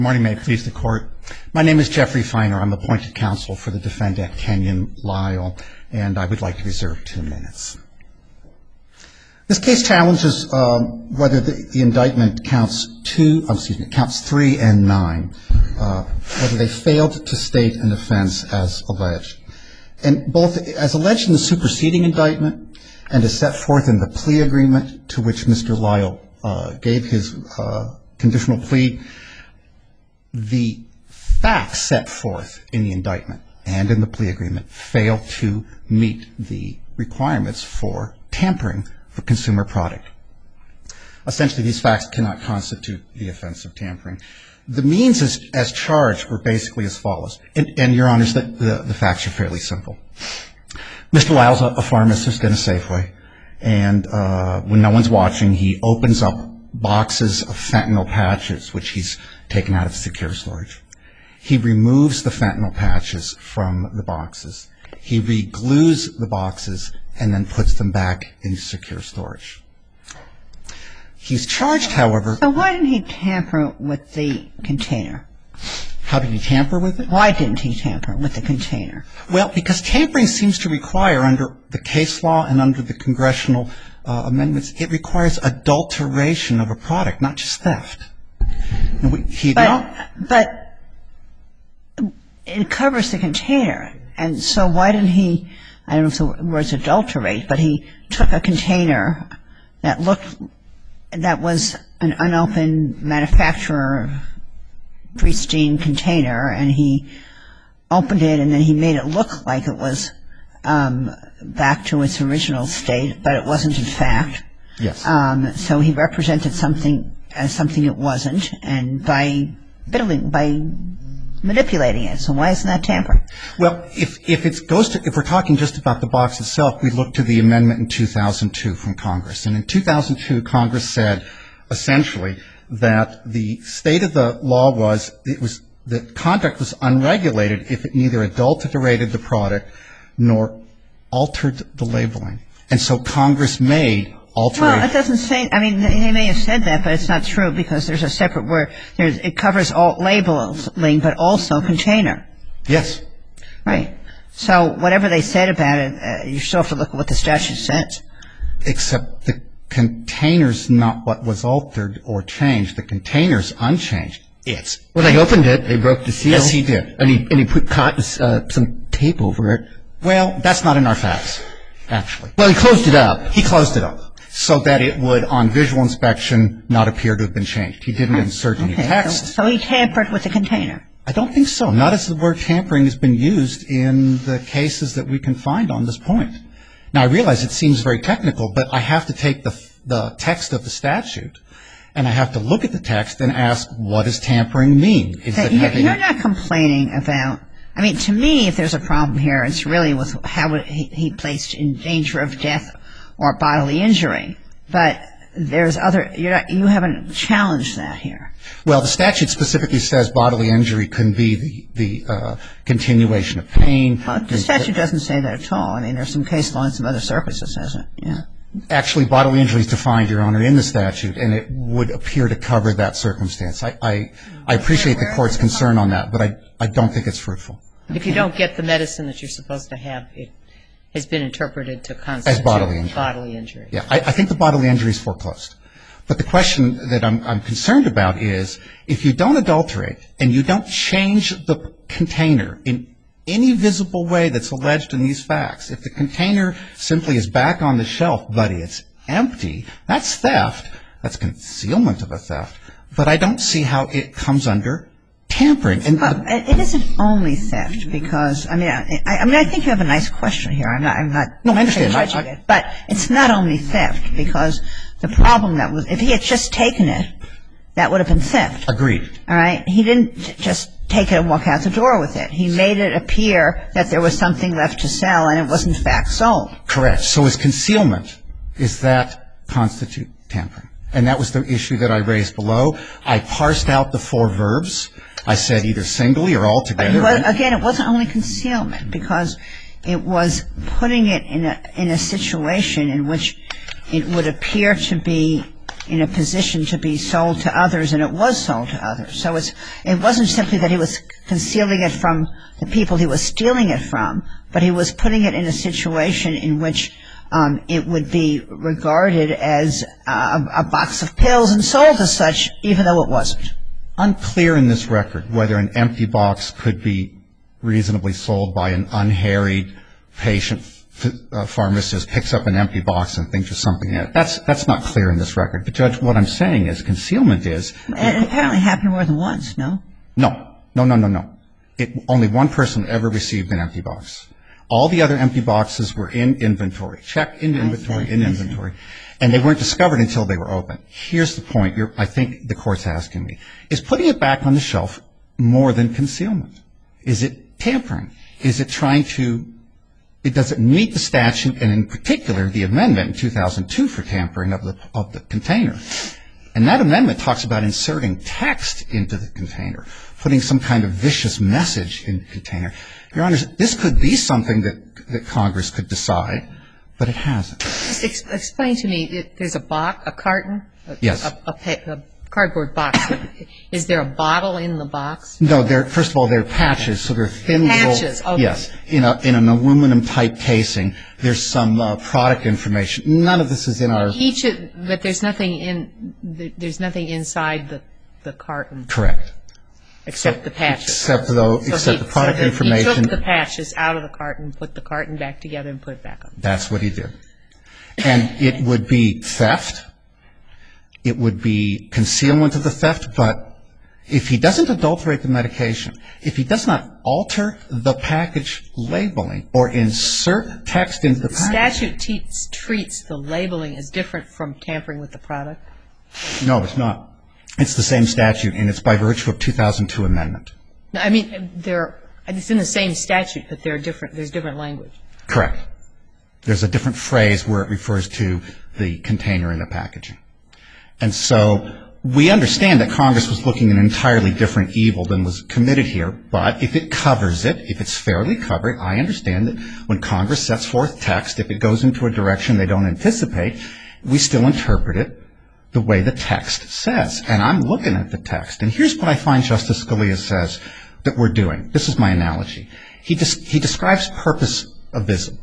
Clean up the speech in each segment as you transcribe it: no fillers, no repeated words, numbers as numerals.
Good morning, may it please the court. My name is Jeffrey Feiner. I'm appointed counsel for the defendant Kenyon Lyle, and I would like to reserve 2 minutes. This case challenges whether the indictment counts 3 and 9, whether they failed to state an offense as alleged. And both as alleged in the superseding indictment and as set forth in the plea agreement to which Mr. Lyle gave his conditional plea, the facts set forth in the indictment and in the plea agreement fail to meet the requirements for tampering for consumer product. Essentially, these facts cannot constitute the offense of tampering. The means as charged were basically as follows. And Your Honors, the facts are fairly simple. Mr. Lyle's a pharmacist in a Safeway, and when no one's watching, he opens up boxes of fentanyl patches, which he's taken out of secure storage. He removes the fentanyl patches from the boxes. He re-glues the boxes and then puts them back in secure storage. He's charged, however... So why didn't he tamper with the container? How did he tamper with it? Why didn't he tamper with the container? Well, because tampering seems to require, under the case law and under the congressional amendments, it requires adulteration of a product, not just theft. But it covers the container, and so why didn't he, I don't know if the word's adulterate, but he took a container that was an unopened manufacturer, pristine container, and he opened it and then he made it look like it was back to its original state, but it wasn't in fact. Yes. So he represented something as something it wasn't, and by manipulating it. So why isn't that tampering? Well, if we're talking just about the box itself, we look to the amendment in 2002 from Congress. And in 2002, Congress said essentially that the state of the law was that conduct was unregulated if it neither adulterated the product nor altered the labeling. And so Congress made alteration. Well, it doesn't say, I mean, they may have said that, but it's not true because there's a separate word. It covers all labeling, but also container. Yes. Right. So whatever they said about it, you still have to look at what the statute says. Except the container's not what was altered or changed. The container's unchanged. Well, they opened it. They broke the seal. Yes, he did. And he put some tape over it. Well, that's not in our facts, actually. Well, he closed it up. He closed it up so that it would, on visual inspection, not appear to have been changed. He didn't insert any text. So he tampered with the container. I don't think so. Not as the word tampering has been used in the cases that we can find on this point. Now, I realize it seems very technical, but I have to take the text of the statute, and I have to look at the text and ask, what does tampering mean? You're not complaining about, I mean, to me, if there's a problem here, it's really with how he placed in danger of death or bodily injury. But there's you haven't challenged that here. Well, the statute specifically says bodily injury can be the continuation of pain. Well, the statute doesn't say that at all. I mean, there's some case law in some other circuits that says it. Yeah. Actually, bodily injury is defined, Your Honor, in the statute, and it would appear to cover that circumstance. I appreciate the court's concern on that, but I don't think it's fruitful. If you don't get the medicine that you're supposed to have, it has been interpreted to constitute as bodily injury. Yeah, I think the bodily injury is foreclosed. But the question that I'm concerned about is, if you don't adulterate and you don't change the container in any visible way that's alleged in these facts, if the container simply is back on the shelf but it's empty, that's theft. That's concealment of a theft. But I don't see how it comes under tampering. It isn't only theft because, I mean, I think you have a nice question here. I'm not. No, I understand. But it's not only theft because the problem if he had just taken it, that would have been theft. Agreed. All right? He didn't just take it and walk out the door with it. He made it appear that there was something left to sell and it was in fact sold. Correct. So his concealment, is that constitute tampering? And that was the issue that I raised below. I parsed out the 4 verbs. I said either singly or all together. Again, it wasn't only concealment because it was putting it in a situation in which it would appear to be in a position to be sold to others, and it was sold to others. So it wasn't simply that he was concealing it from the people he was stealing it from, but he was putting it in a situation in which it would be regarded as a box of pills and sold as such, even though it wasn't. Unclear in this record whether an empty box could be reasonably sold by an unharried patient pharmacist picks up an empty box and thinks there's something in it. That's not clear in this record. But, Judge, what I'm saying is concealment is... And it apparently happened more than once, no? No. Only one person ever received an empty box. All the other empty boxes were in inventory. Check in inventory. And they weren't discovered until they were open. Here's the point I think the Court's asking me. Is putting it back on the shelf more than concealment? Is it tampering? Is it trying to... Does it meet the statute, and in particular the amendment in 2002 for tampering of the container? And that amendment talks about inserting text into the container, putting some kind of vicious message in the container. Your Honor, this could be something that Congress could decide, but it hasn't. Just explain to me, there's a carton? Yes. A cardboard box. Is there a bottle in the box? No, first of all, they're patches, so they're thin little... Patches, okay. Yes, in an aluminum-type casing. There's some product information. None of this is in our... But there's nothing inside the carton. Correct. Except the patches. Except the product information. He took the patches out of the carton, put the carton back together, and put it back on. That's what he did. And it would be theft. It would be concealment of the theft. But if he doesn't adulterate the medication, if he does not alter the package labeling or insert text into the package... The statute treats the labeling as different from tampering with the product? No, it's not. It's the same statute, and it's by virtue of 2002 amendment. No, I mean, it's in the same statute, but there's different language. Correct. There's a different phrase where it refers to the container and the packaging. And so we understand that Congress was looking at an entirely different evil than was committed here, but if it covers it, if it's fairly covered, I understand that when Congress sets forth text, if it goes into a direction they don't anticipate, we still interpret it the way the text says. And I'm looking at the text, and here's what I find Justice Scalia says that we're doing. This is my analogy. He describes purposivism.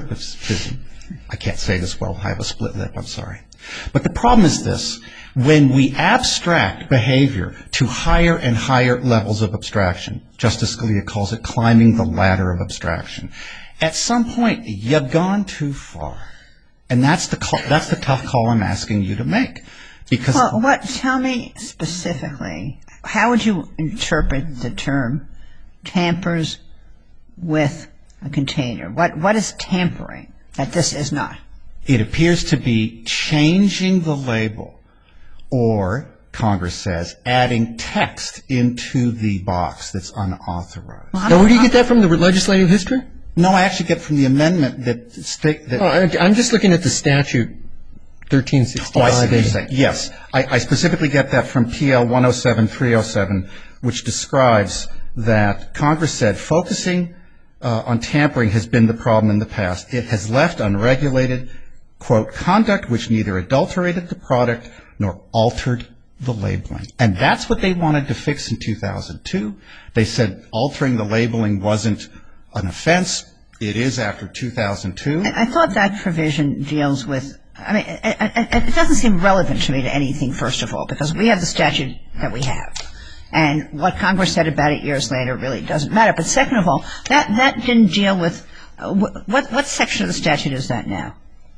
I can't say this well. I have a split lip. I'm sorry. But the problem is this. When we abstract behavior to higher and higher levels of abstraction, Justice Scalia calls it climbing the ladder of abstraction. At some point, you've gone too far. And that's the tough call I'm asking you to make. Because tell me specifically, how would you interpret the term tampers with a container? What is tampering that this is not? It appears to be changing the label, or, Congress says, adding text into the box that's unauthorized. Now, where do you get that from, the legislative history? No, I actually get it from the amendment I'm just looking at the statute, 1365. Oh, I see what you're saying. Yes. I specifically get that from PL 107-307, which describes that Congress said focusing on tampering has been the problem in the past. It has left unregulated, quote, conduct which neither adulterated the product nor altered the labeling. And that's what they wanted to fix in 2002. They said altering the labeling wasn't an offense. It is after 2002. I thought that provision deals with, it doesn't seem relevant to me to anything, first of all, because we have the statute that we have. And what Congress said about it years later really doesn't matter. But second of all, that didn't deal with, what section of the statute is that now?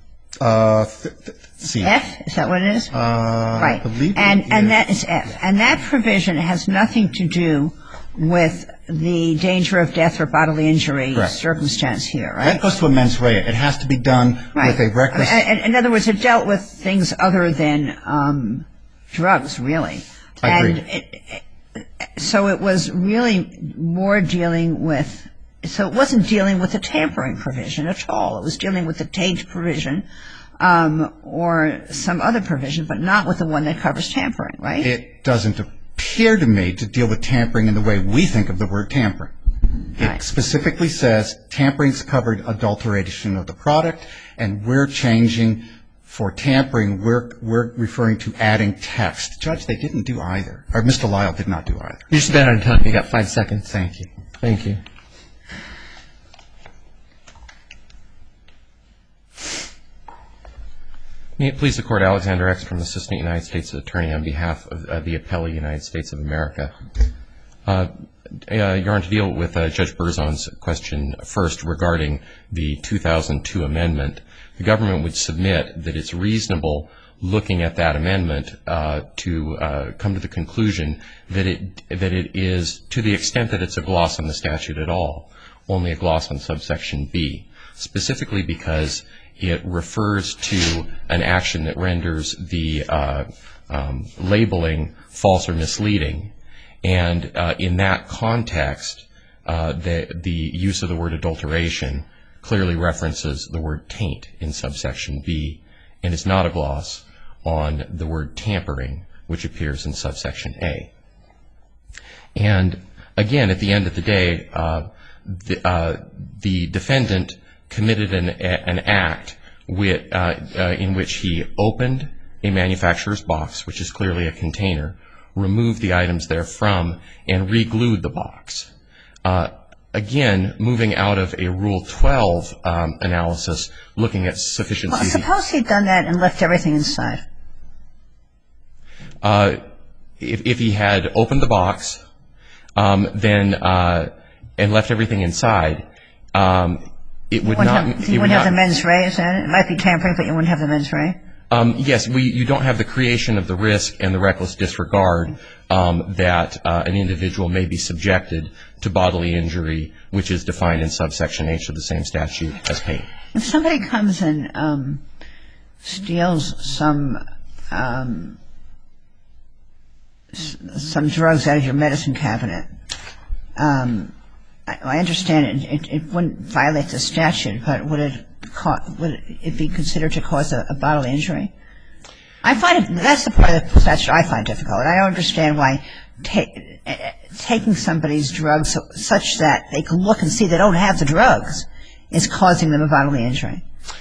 C. F? Is that what it is? Right. And that is F. And that provision has nothing to do with the danger of death or bodily injury circumstance here, right? That goes to a mens rea. It has to be done with a reckless... In other words, it dealt with things other than drugs, really. I agree. So it was really more dealing with... So it wasn't dealing with the tampering provision at all. It was dealing with the taint provision or some other provision, but not with the one that covers tampering, right? It doesn't appear to me to deal with tampering in the way we think of the word tampering. It specifically says tampering's covered adulteration of the product, and we're changing For tampering, we're referring to adding text. Judge, they didn't do either. Or Mr. Lyle did not do either. You're just about out of time. You got 5 seconds. Thank you. Thank you. May it please the Court, Alexander Ekstrom, Assistant United States Attorney on behalf of the appellee United States of America. You're on to deal with Judge Berzon's question first regarding the 2002 amendment. The government would submit that it's reasonable, looking at that amendment, to come to the conclusion that it is, to the extent that it's a gloss on the statute at all, only a gloss on subsection B, specifically because it refers to an action that renders the labeling false or misleading. And in that context, the use of the word adulteration clearly references the word taint in subsection B, and is not a gloss on the word tampering, which appears in subsection A. And again, at the end of the day, the defendant committed an act in which he opened a manufacturer's box, which is clearly a container, removed the items therefrom, and re-glued the box. Again, moving out of a Rule 12 analysis, looking at sufficiency. Well, suppose he'd done that and left everything inside. If he had opened the box, then and left everything inside, it would not. You wouldn't have the mens rea, is that it? It might be tampering, but you wouldn't have the mens rea? Yes, you don't have the creation of the risk and the reckless disregard that an individual may be subjected to bodily injury, which is defined in subsection H of the same statute as pain. If somebody comes and steals some drugs out of your medicine cabinet, I understand it wouldn't violate the statute, but would it be considered to cause a bodily injury? That's the part of the statute I find difficult. I don't understand why taking somebody's drugs such that they can look and see they don't have the drugs is causing them a bodily injury.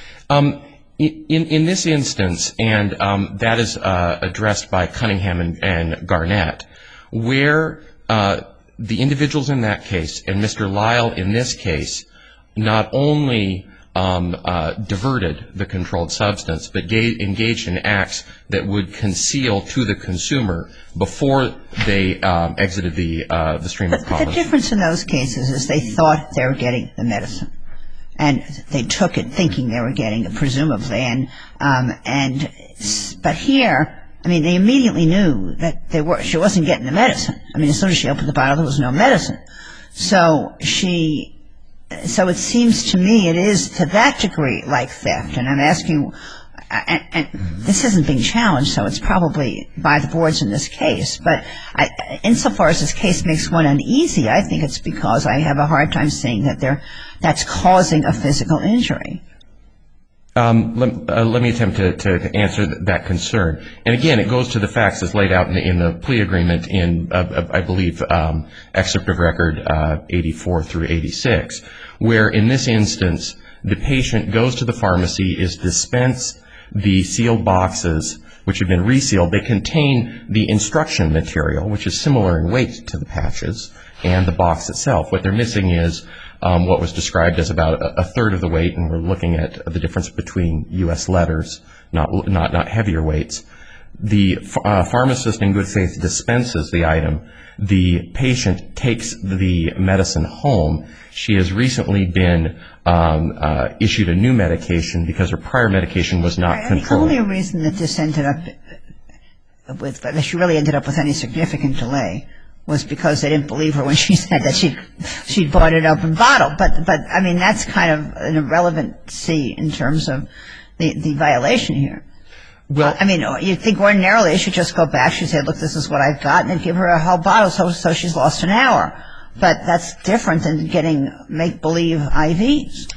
In this instance, and that is addressed by Cunningham and Garnett, where the individuals in that case, and Mr. Lyle in this case, not only diverted the controlled substance, but engaged in acts that would conceal to the consumer before they exited the stream of commerce. But the difference in those cases is they thought they were getting the medicine, and they took it thinking they were getting it, presumably. But here, I mean, they immediately knew that she wasn't getting the medicine. I mean, as soon as she opened the bottle, there was no medicine. So it seems to me it is to that degree like theft. And I'm asking, and this isn't being challenged, so it's probably by the boards in this case. But insofar as this case makes one uneasy, I think it's because I have a hard time seeing that that's causing a physical injury. Let me attempt to answer that concern. And again, it goes to the facts as laid out in the plea agreement in, I believe, excerpt of record 84 through 86, where in this instance, the patient goes to the pharmacy, is dispensed the sealed boxes, which have been resealed. They contain the instruction material, which is similar in weight to the patches, and the box itself. What they're missing is what was described as about a third of the weight, and we're looking at the difference between U.S. letters, not heavier weights. The pharmacist in good faith dispenses the item. The patient takes the medicine home. She has recently been issued a new medication because her prior medication was not controlled. The only reason that this ended up with, that she really ended up with any significant delay, was because they didn't believe her when she said that she'd bought an open bottle. But I mean, that's kind of an irrelevancy in terms of the violation here. Well, I mean, you'd think ordinarily she should just go back. She'd say, look, this is what I've got, and then give her a whole bottle, so she's lost an hour. But that's different than getting make-believe IVs.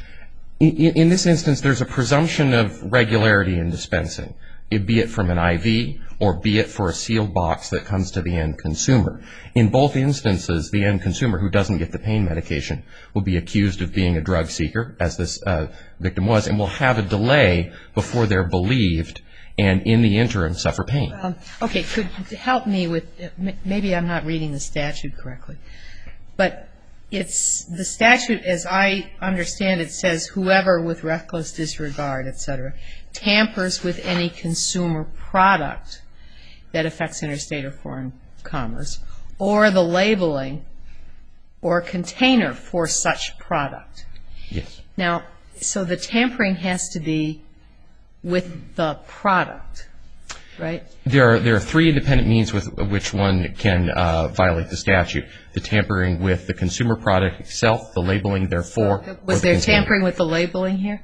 In this instance, there's a presumption of regularity in dispensing, be it from an IV or be it for a sealed box that comes to the end consumer. In both instances, the end consumer who doesn't get the pain medication will be accused of being a drug seeker, as this victim was, and will have a delay before they're believed, and in the interim suffer pain. Okay, could help me with, maybe I'm not reading the statute correctly, but it's the statute, as I understand it, says whoever with reckless disregard, etc., tampers with any consumer product that affects interstate or foreign commerce, or the labeling or container for such product. Yes. Now, so the tampering has to be with the product, right? There are three independent means with which one can violate the statute. The tampering with the consumer product itself, the labeling therefore. Was there tampering with the labeling here?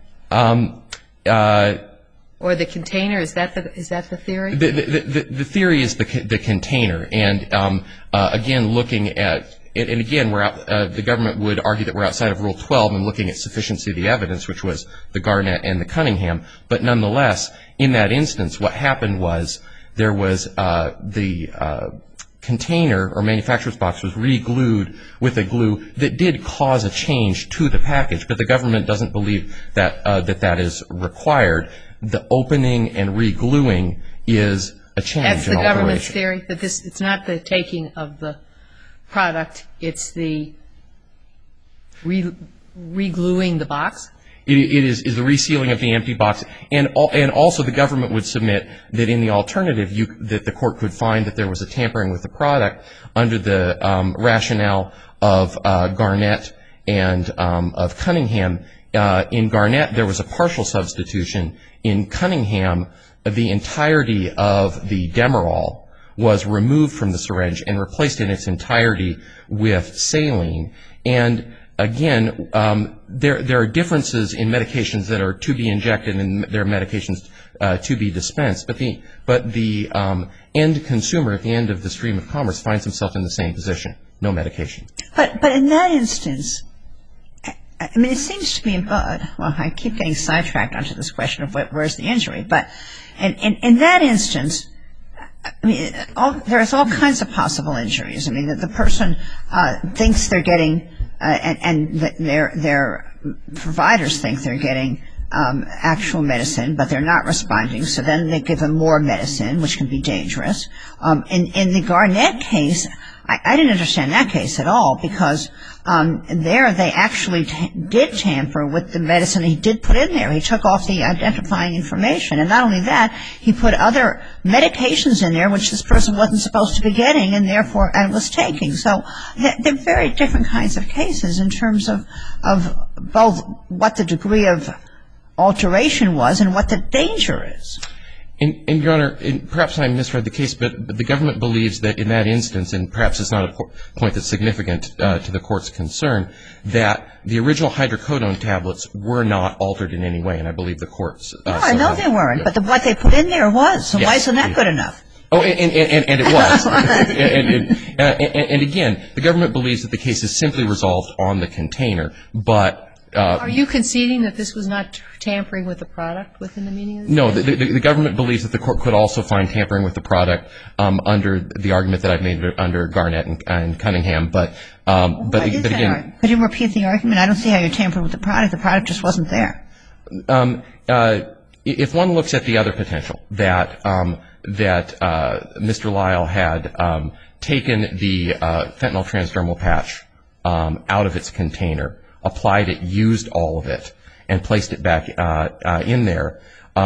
Or the container? Is that the theory? The theory is the container, and again, looking at, and again, the government would argue that we're outside of Rule 12 and looking at sufficiency of the evidence, which was the Garnett and the Cunningham. But nonetheless, in that instance, what happened was there was the container or manufacturer's box was re-glued with a glue that did cause a change to the package, but the government doesn't believe that that is required. The opening and re-gluing is a change. That's the government's theory, that it's not the taking of the product, it's the re-gluing the box? It is the resealing of the empty box, and also the government would submit that in the alternative, that the court could find that there was a tampering with the product under the rationale of Garnett and of Cunningham. In Garnett, there was a partial substitution. In Cunningham, the entirety of the Demerol was removed from the syringe and replaced in its entirety with saline. And again, there are differences in medications that are to be injected and there are medications to be dispensed. But the end consumer at the end of the stream of commerce finds himself in the same position, no medication. But in that instance, I mean, it seems to me, well, I keep getting sidetracked onto this question of where's the injury, but in that instance, I mean, there's all kinds of possible injuries. I mean, the person thinks they're getting, and their providers think they're getting actual medicine, but they're not responding, so then they give them more medicine, which can be dangerous. In the Garnett case, I didn't understand that case at all, because there they actually did tamper with the medicine he did put in there. He took off the identifying information, and not only that, he put other medications in there which this person wasn't supposed to be getting and therefore was taking. So they're very different kinds of cases in terms of both what the degree of alteration was and what the danger is. And Your Honor, perhaps I misread the case, but the government believes that in that instance, and perhaps it's not a point that's significant to the Court's concern, that the original hydrocodone tablets were not altered in any way, and I believe the Court's... No, I know they weren't, but what they put in there was, so why isn't that good enough? Oh, and it was. And again, the government believes that the case is simply resolved on the container, but... Are you conceding that this was not tampering with the product within the meaning of the statute? No, the government believes that the Court could also find tampering with the product under the argument that I've made under Garnett and Cunningham, but again... Could you repeat the argument? I don't see how you're tampering with the product just wasn't there. If one looks at the other potential, that Mr. Lyle had taken the fentanyl transdermal patch out of its container, applied it, used all of it, and placed it back in there,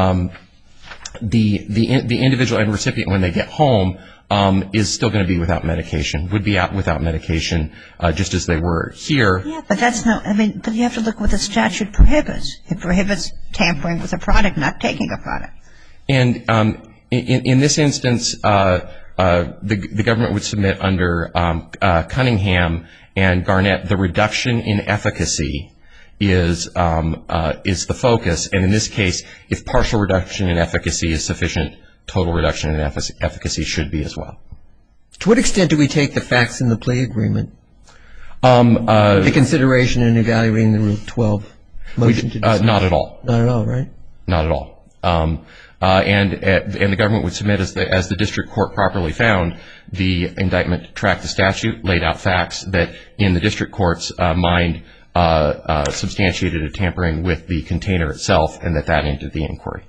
the individual and recipient, when they get home, is still going to be without medication, would be out without medication, just as they were here. Yeah, but that's not, I mean, but you have to look what the statute prohibits. It prohibits tampering with a product, not taking a product. And in this instance, the government would submit under Cunningham and Garnett, the reduction in efficacy is the focus. And in this case, if partial reduction in efficacy is sufficient, total reduction in efficacy should be as well. To what extent do we take the facts in the plea agreement into consideration in evaluating the Rule 12 motion to dismiss? Not at all. Not at all, right? Not at all. And the government would submit, as the district court properly found, the indictment tracked the statute, laid out facts that, in the district court's mind, substantiated a tampering with the container itself, and that ended the inquiry.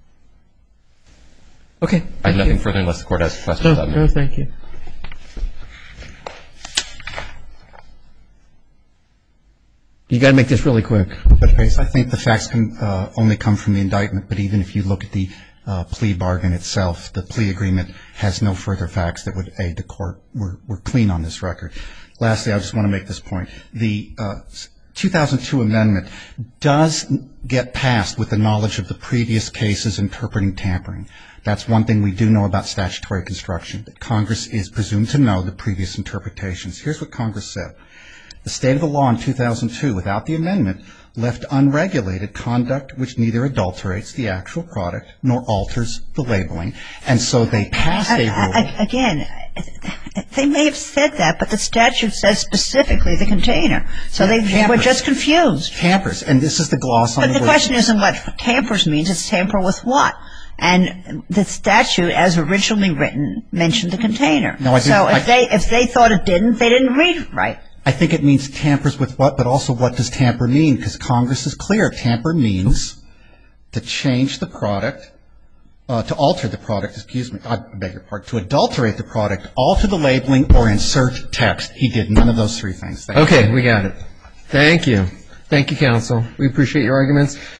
Okay. I have nothing further unless the court has questions. No, thank you. You got to make this really quick. I think the facts can only come from the indictment, but even if you look at the plea bargain itself, the plea agreement has no further facts that would aid the court. We're clean on this record. Lastly, I just want to make this point. The 2002 amendment does get passed with the knowledge of the previous cases interpreting tampering. That's one thing we do know about statutory construction, that Congress is presumed to know the previous interpretations. Here's what Congress said. The state of the law in 2002, without the amendment, left unregulated conduct which neither adulterates the actual product nor alters the labeling. And so they passed a rule. Again, they may have said that, but the statute says specifically the container. So they were just confused. Tampers. And this is the gloss on the word. But the question isn't what tampers means. It's tamper with what? And the statute, as originally written, mentioned the container. So if they thought it didn't, they didn't read it right. I think it means tampers with what, but also what does tamper mean? Because Congress is clear. Tamper means to change the product, to alter the product, I beg your pardon, to adulterate the product, alter the labeling, or insert text. He did none of those three things. Okay, we got it. Thank you. Thank you, counsel. We appreciate your arguments.